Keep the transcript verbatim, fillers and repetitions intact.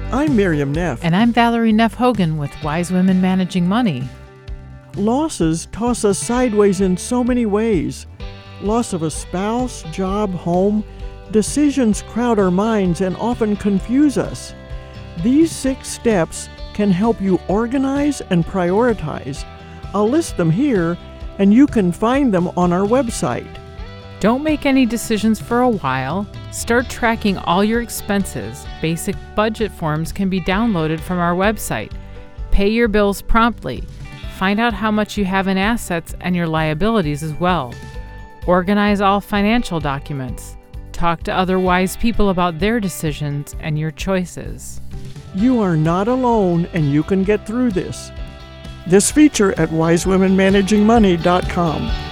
I'm Miriam Neff. And I'm Valerie Neff Hogan with Wise Women Managing Money. Losses toss us sideways in so many ways. Loss of a spouse, job, home. Decisions crowd our minds and often confuse us. These six steps can help you organize and prioritize. I'll list them here, and you can find them on our website. Don't make any decisions for a while. Start tracking all your expenses. Basic budget forms can be downloaded from our website. Pay your bills promptly. Find out how much you have in assets and your liabilities as well. Organize all financial documents. Talk to other wise people about their decisions and your choices. You are not alone, and you can get through this. This feature at wise women managing money dot com.